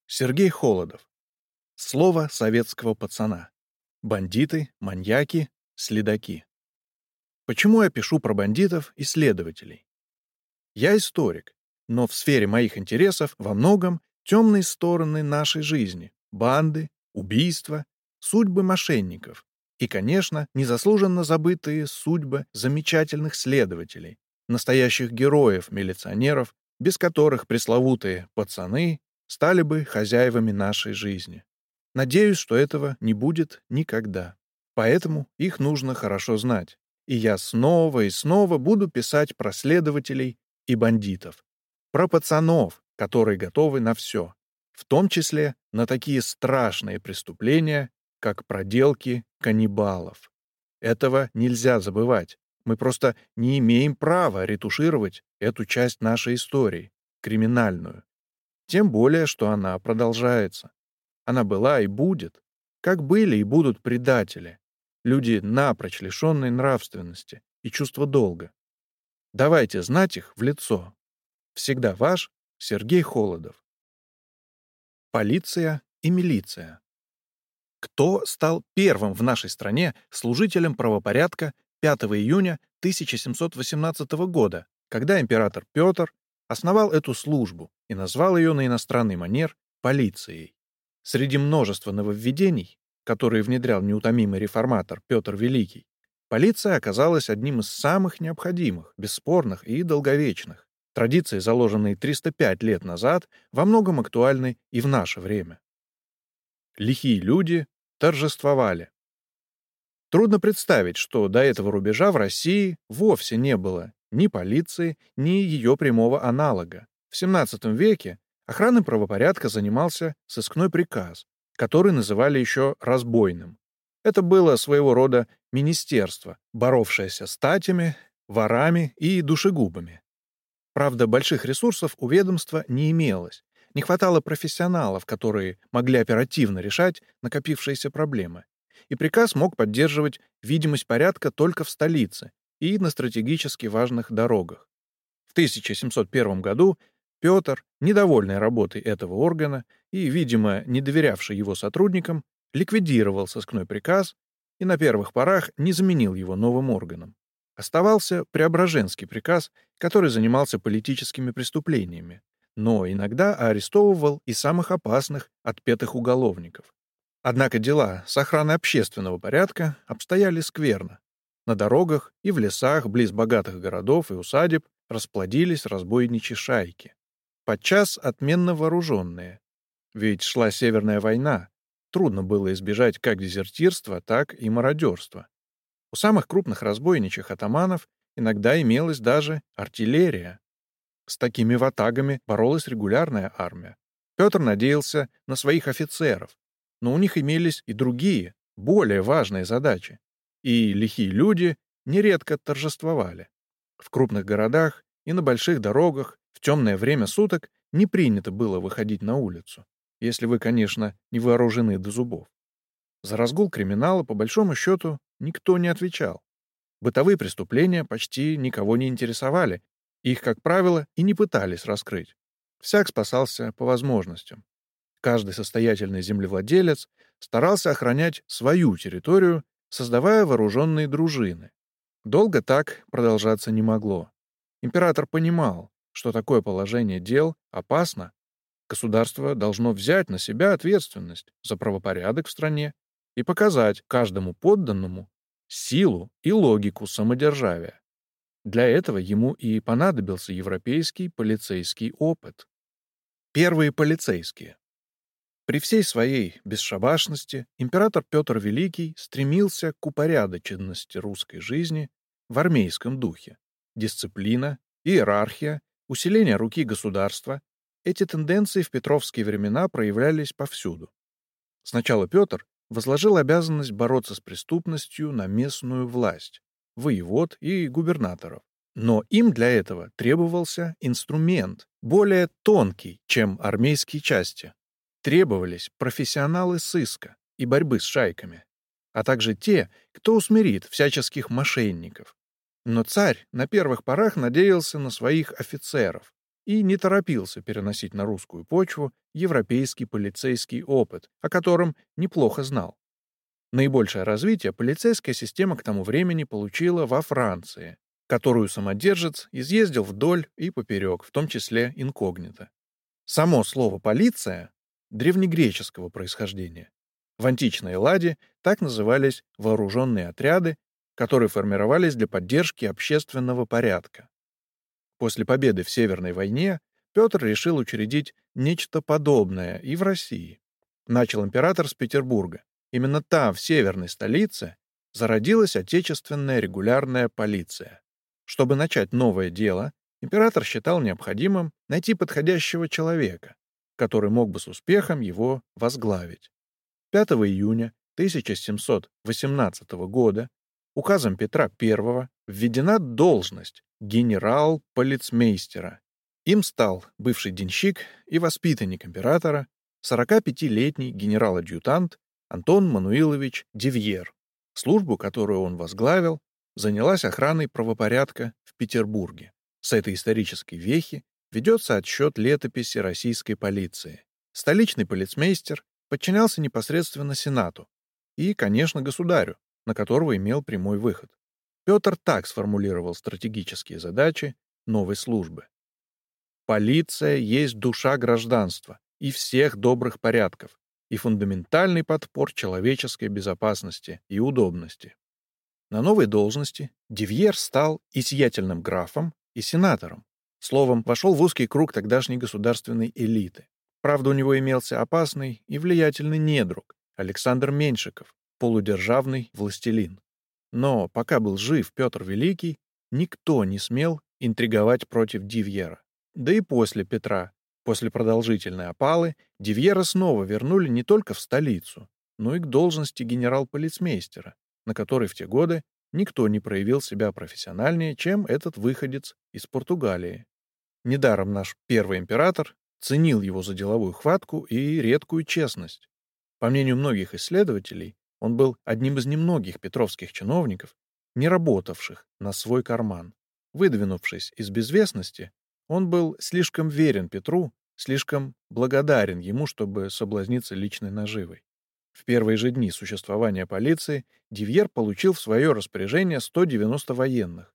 Сергей Холодов. Слово советского пацана. Бандиты, маньяки, следаки. Почему я пишу про бандитов и следователей? Я историк, но в сфере моих интересов во многом темные стороны нашей жизни, банды, убийства, судьбы мошенников и, конечно, незаслуженно забытые судьбы замечательных следователей, настоящих героев-милиционеров, без которых пресловутые пацаны стали бы хозяевами нашей жизни. Надеюсь, что этого не будет никогда. Поэтому их нужно хорошо знать. И я снова и снова буду писать про следователей и бандитов. Про пацанов, которые готовы на все. В том числе на такие страшные преступления, как проделки каннибалов. Этого нельзя забывать. Мы просто не имеем права ретушировать эту часть нашей истории, криминальную. Тем более, что она продолжается. Она была и будет, как были и будут предатели, люди, напрочь лишенные нравственности и чувства долга. Давайте знать их в лицо. Всегда ваш Сергей Холодов. Полиция и милиция. Кто стал первым в нашей стране служителем правопорядка 5 июня 1718 года, когда император Петр основал эту службу и назвал ее на иностранный манер полицией? Среди множества нововведений, которые внедрял неутомимый реформатор Петр Великий, полиция оказалась одним из самых необходимых, бесспорных и долговечных. Традиции, заложенные 305 лет назад, во многом актуальны и в наше время. Лихие люди торжествовали. Трудно представить, что до этого рубежа в России вовсе не было ни полиции, ни ее прямого аналога. В XVII веке охраной правопорядка занимался сыскной приказ, который называли еще разбойным. Это было своего рода министерство, боровшееся с статями, ворами и душегубами. Правда, больших ресурсов у ведомства не имелось. Не хватало профессионалов, которые могли оперативно решать накопившиеся проблемы. И приказ мог поддерживать видимость порядка только в столице и на стратегически важных дорогах. В 1701 году Петр, недовольный работой этого органа и, видимо, не доверявший его сотрудникам, ликвидировал сыскной приказ и на первых порах не заменил его новым органом. Оставался Преображенский приказ, который занимался политическими преступлениями, но иногда арестовывал и самых опасных, отпетых уголовников. Однако дела с охраной общественного порядка обстояли скверно. На дорогах и в лесах близ богатых городов и усадеб расплодились разбойничьи шайки. Подчас отменно вооруженные. Ведь шла Северная война. Трудно было избежать как дезертирства, так и мародерства. У самых крупных разбойничьих атаманов иногда имелась даже артиллерия. С такими ватагами боролась регулярная армия. Петр надеялся на своих офицеров, но у них имелись и другие, более важные задачи. И лихие люди нередко торжествовали. В крупных городах и на больших дорогах в темное время суток не принято было выходить на улицу, если вы, конечно, не вооружены до зубов. За разгул криминала, по большому счету, никто не отвечал. Бытовые преступления почти никого не интересовали, их, как правило, и не пытались раскрыть. Всяк спасался по возможностям. Каждый состоятельный землевладелец старался охранять свою территорию, создавая вооруженные дружины. Долго так продолжаться не могло. Император понимал, что такое положение дел опасно. Государство должно взять на себя ответственность за правопорядок в стране и показать каждому подданному силу и логику самодержавия. Для этого ему и понадобился европейский полицейский опыт. Первые полицейские. При всей своей бесшабашности император Петр Великий стремился к упорядоченности русской жизни в армейском духе. Дисциплина, иерархия, усиление руки государства — эти тенденции в петровские времена проявлялись повсюду. Сначала Петр возложил обязанность бороться с преступностью на местную власть, воевод и губернаторов. Но им для этого требовался инструмент, более тонкий, чем армейские части. Требовались профессионалы сыска и борьбы с шайками, а также те, кто усмирит всяческих мошенников. Но царь на первых порах надеялся на своих офицеров, и не торопился переносить на русскую почву европейский полицейский опыт, о котором неплохо знал. Наибольшее развитие полицейская система к тому времени получила во Франции, которую самодержец изъездил вдоль и поперек, в том числе инкогнито. Само слово «полиция» древнегреческого происхождения. В античной Элладе так назывались вооруженные отряды, которые формировались для поддержки общественного порядка. После победы в Северной войне Петр решил учредить нечто подобное и в России. Начал император с Петербурга. Именно там, в северной столице, зародилась отечественная регулярная полиция. Чтобы начать новое дело, император считал необходимым найти подходящего человека, который мог бы с успехом его возглавить. 5 июня 1718 года указом Петра I введена должность генерал-полицмейстера. Им стал бывший денщик и воспитанник императора, 45-летний генерал-адъютант Антон Мануилович Дивьер. Службу, которую он возглавил, занялась охраной правопорядка в Петербурге. С этой исторической вехи ведется отсчет летописи российской полиции. Столичный полицмейстер подчинялся непосредственно Сенату и, конечно, государю, на которого имел прямой выход. Петр так сформулировал стратегические задачи новой службы. Полиция есть душа гражданства и всех добрых порядков и фундаментальный подпор человеческой безопасности и удобности. На новой должности Дивьер стал и сиятельным графом, и сенатором. Словом, вошел в узкий круг тогдашней государственной элиты. Правда, у него имелся опасный и влиятельный недруг Александр Меньшиков, полудержавный властелин. Но пока был жив Петр Великий, никто не смел интриговать против Дивьера. Да и после Петра, после продолжительной опалы, Дивьера снова вернули не только в столицу, но и к должности генерал-полицмейстера, на которой в те годы никто не проявил себя профессиональнее, чем этот выходец из Португалии. Недаром наш первый император ценил его за деловую хватку и редкую честность. По мнению многих исследователей, он был одним из немногих петровских чиновников, не работавших на свой карман. Выдвинувшись из безвестности, он был слишком верен Петру, слишком благодарен ему, чтобы соблазниться личной наживой. В первые же дни существования полиции Дивьер получил в свое распоряжение 190 военных,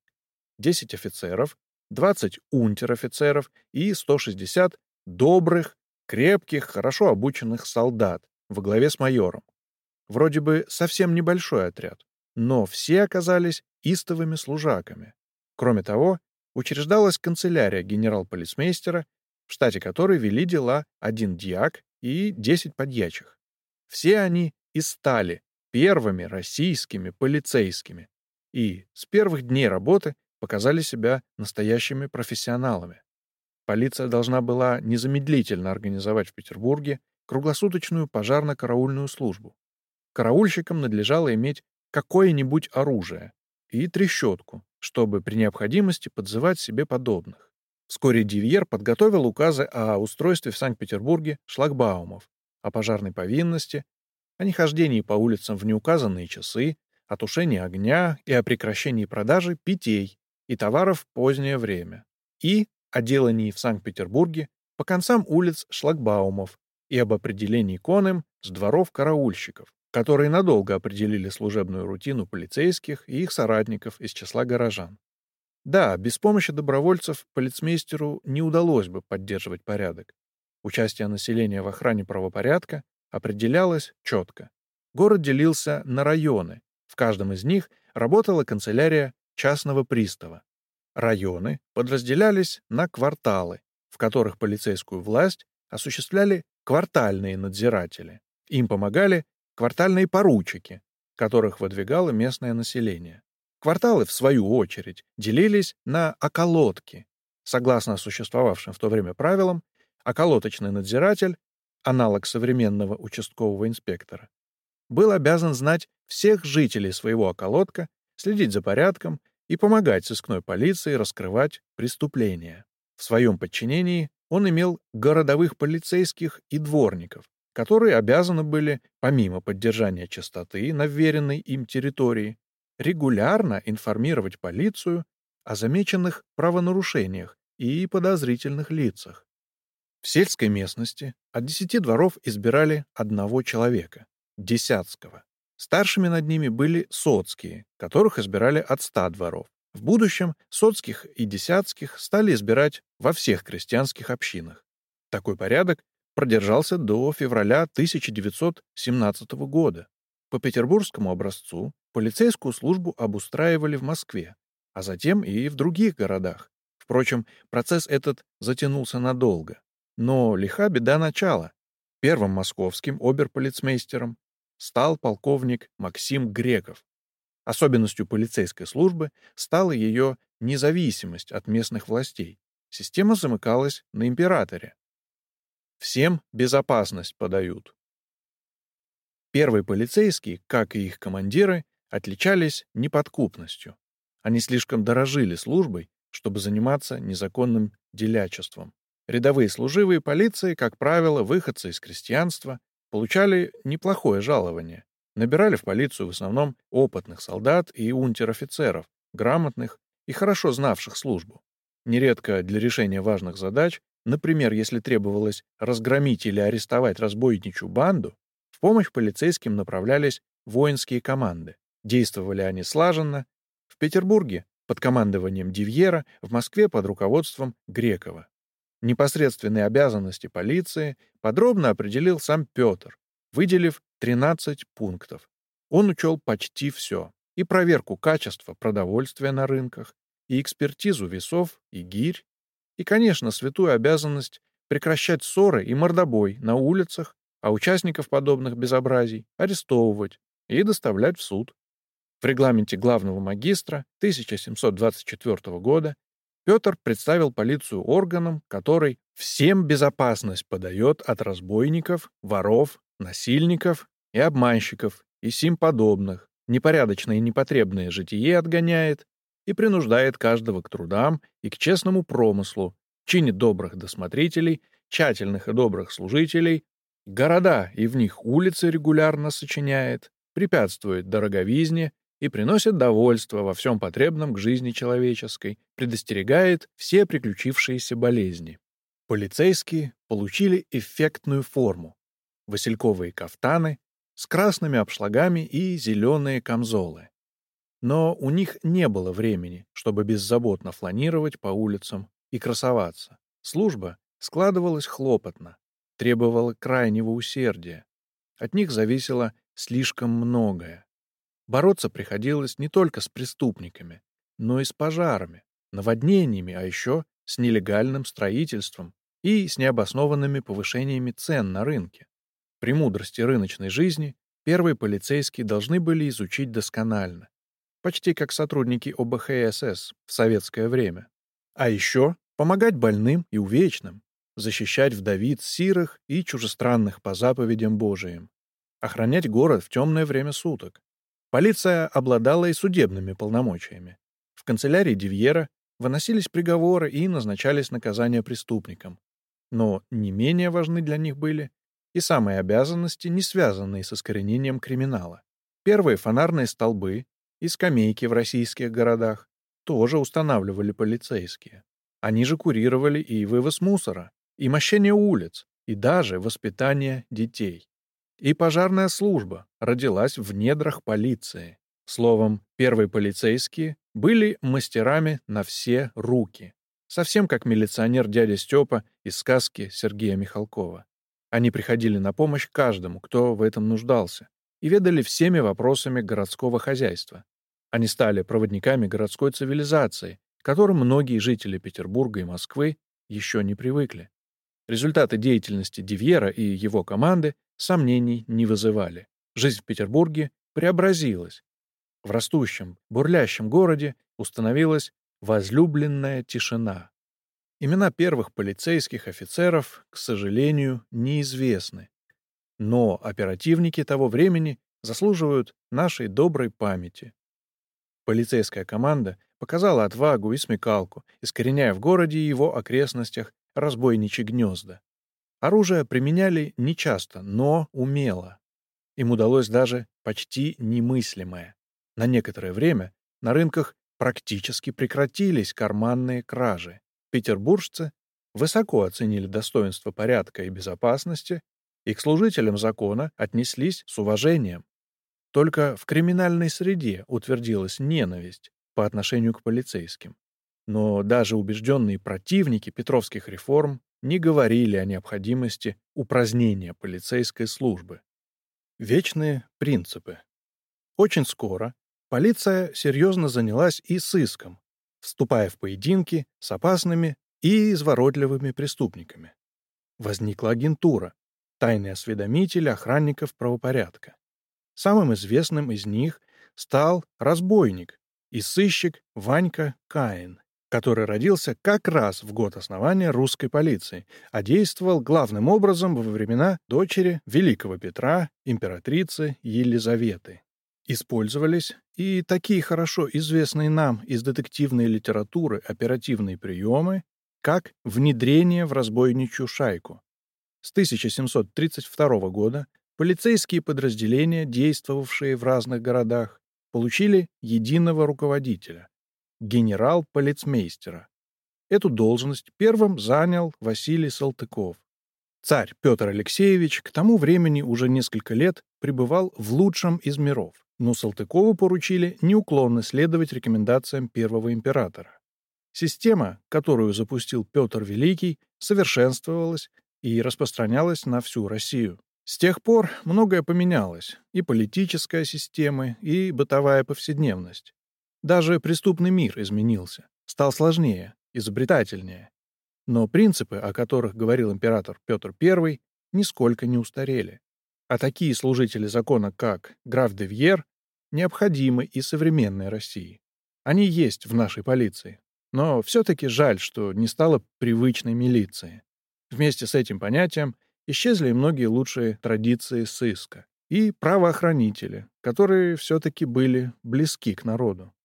10 офицеров, 20 унтер-офицеров и 160 добрых, крепких, хорошо обученных солдат во главе с майором. Вроде бы совсем небольшой отряд, но все оказались истовыми служаками. Кроме того, учреждалась канцелярия генерал-полицмейстера, в штате которой вели дела 1 дьяк и 10 подьячих. Все они и стали первыми российскими полицейскими и с первых дней работы показали себя настоящими профессионалами. Полиция должна была незамедлительно организовать в Петербурге круглосуточную пожарно-караульную службу. Караульщикам надлежало иметь какое-нибудь оружие и трещотку, чтобы при необходимости подзывать себе подобных. Вскоре Дивьер подготовил указы о устройстве в Санкт-Петербурге шлагбаумов, о пожарной повинности, о нехождении по улицам в неуказанные часы, о тушении огня и о прекращении продажи питей и товаров в позднее время, и о делании в Санкт-Петербурге по концам улиц шлагбаумов и об определении конным с дворов караульщиков, которые надолго определили служебную рутину полицейских и их соратников из числа горожан. Да, без помощи добровольцев полицмейстеру не удалось бы поддерживать порядок. Участие населения в охране правопорядка определялось четко. Город делился на районы. В каждом из них работала канцелярия частного пристава. Районы подразделялись на кварталы, в которых полицейскую власть осуществляли квартальные надзиратели. Им помогали квартальные поручики, которых выдвигало местное население. Кварталы, в свою очередь, делились на околотки. Согласно существовавшим в то время правилам, околоточный надзиратель, аналог современного участкового инспектора, был обязан знать всех жителей своего околотка, следить за порядком и помогать сыскной полиции раскрывать преступления. В своем подчинении он имел городовых полицейских и дворников, которые обязаны были, помимо поддержания чистоты на вверенной им территории, регулярно информировать полицию о замеченных правонарушениях и подозрительных лицах. В сельской местности от 10 дворов избирали одного человека — десятского. Старшими над ними были соцкие, которых избирали от 100 дворов. В будущем соцких и десятских стали избирать во всех крестьянских общинах. Такой порядок продержался до февраля 1917 года. По петербургскому образцу полицейскую службу обустраивали в Москве, а затем и в других городах. Впрочем, процесс этот затянулся надолго. Но лиха беда начала. Первым московским оберполицмейстером стал полковник Максим Греков. Особенностью полицейской службы стала ее независимость от местных властей. Система замыкалась на императоре. Всем безопасность подают. Первые полицейские, как и их командиры, отличались неподкупностью. Они слишком дорожили службой, чтобы заниматься незаконным делячеством. Рядовые служивые полиции, как правило, выходцы из крестьянства, получали неплохое жалование. Набирали в полицию в основном опытных солдат и унтер-офицеров, грамотных и хорошо знавших службу. Нередко для решения важных задач, например, если требовалось разгромить или арестовать разбойничью банду, в помощь полицейским направлялись воинские команды. Действовали они слаженно. В Петербурге под командованием Дивьера, в Москве под руководством Грекова. Непосредственные обязанности полиции подробно определил сам Петр, выделив 13 пунктов. Он учел почти все: и проверку качества продовольствия на рынках, и экспертизу весов и гирь, и, конечно, святую обязанность прекращать ссоры и мордобой на улицах, а участников подобных безобразий арестовывать и доставлять в суд. В регламенте главного магистра 1724 года Петр представил полицию органом, который всем безопасность подает от разбойников, воров, насильников и обманщиков и сим подобных, непорядочное и непотребное житие отгоняет и принуждает каждого к трудам и к честному промыслу, чинит добрых досмотрителей, тщательных и добрых служителей, города и в них улицы регулярно сочиняет, препятствует дороговизне и приносит довольство во всем потребном к жизни человеческой, предостерегает все приключившиеся болезни. Полицейские получили эффектную форму: васильковые кафтаны с красными обшлагами и зеленые камзолы. Но у них не было времени, чтобы беззаботно фланировать по улицам и красоваться. Служба складывалась хлопотно, требовала крайнего усердия. От них зависело слишком многое. Бороться приходилось не только с преступниками, но и с пожарами, наводнениями, а еще с нелегальным строительством и с необоснованными повышениями цен на рынке. Премудрости рыночной жизни первые полицейские должны были изучить досконально, почти как сотрудники ОБХСС в советское время. А еще помогать больным и увечным, защищать вдовиц сирых и чужестранных по заповедям Божиим, охранять город в темное время суток. Полиция обладала и судебными полномочиями. В канцелярии Дивьера выносились приговоры и назначались наказания преступникам. Но не менее важны для них были и самые обязанности, не связанные с искоренением криминала. Первые фонарные столбы и скамейки в российских городах тоже устанавливали полицейские. Они же курировали и вывоз мусора, и мощение улиц, и даже воспитание детей. И пожарная служба родилась в недрах полиции. Словом, первые полицейские были мастерами на все руки. Совсем как милиционер дядя Степа из сказки Сергея Михалкова. Они приходили на помощь каждому, кто в этом нуждался, и ведали всеми вопросами городского хозяйства. Они стали проводниками городской цивилизации, к которым многие жители Петербурга и Москвы еще не привыкли. Результаты деятельности Дивьера и его команды сомнений не вызывали. Жизнь в Петербурге преобразилась. В растущем, бурлящем городе установилась возлюбленная тишина. Имена первых полицейских офицеров, к сожалению, неизвестны. Но оперативники того времени заслуживают нашей доброй памяти. Полицейская команда показала отвагу и смекалку, искореняя в городе и его окрестностях разбойничьи гнезда. Оружие применяли нечасто, но умело. Им удалось даже почти немыслимое. На некоторое время на рынках практически прекратились карманные кражи. Петербуржцы высоко оценили достоинство порядка и безопасности и к служителям закона отнеслись с уважением. Только в криминальной среде утвердилась ненависть по отношению к полицейским. Но даже убежденные противники петровских реформ не говорили о необходимости упразднения полицейской службы. Вечные принципы. Очень скоро полиция серьезно занялась и сыском, вступая в поединки с опасными и изворотливыми преступниками. Возникла агентура, тайный осведомитель охранников правопорядка. Самым известным из них стал разбойник и сыщик Ванька Каин, который родился как раз в год основания русской полиции, а действовал главным образом во времена дочери Великого Петра, императрицы Елизаветы. Использовались и такие хорошо известные нам из детективной литературы оперативные приемы, как внедрение в разбойничью шайку. С 1732 года полицейские подразделения, действовавшие в разных городах, получили единого руководителя — генерал-полицмейстера. Эту должность первым занял Василий Салтыков. Царь Петр Алексеевич к тому времени уже несколько лет пребывал в лучшем из миров, но Салтыкову поручили неуклонно следовать рекомендациям первого императора. Система, которую запустил Петр Великий, совершенствовалась и распространялась на всю Россию. С тех пор многое поменялось, и политическая система, и бытовая повседневность. Даже преступный мир изменился, стал сложнее, изобретательнее. Но принципы, о которых говорил император Петр I, нисколько не устарели. А такие служители закона, как граф де Вьер, необходимы и современной России. Они есть в нашей полиции. Но все-таки жаль, что не стало привычной милиции. Вместе с этим понятием исчезли и многие лучшие традиции сыска и правоохранители, которые все-таки были близки к народу.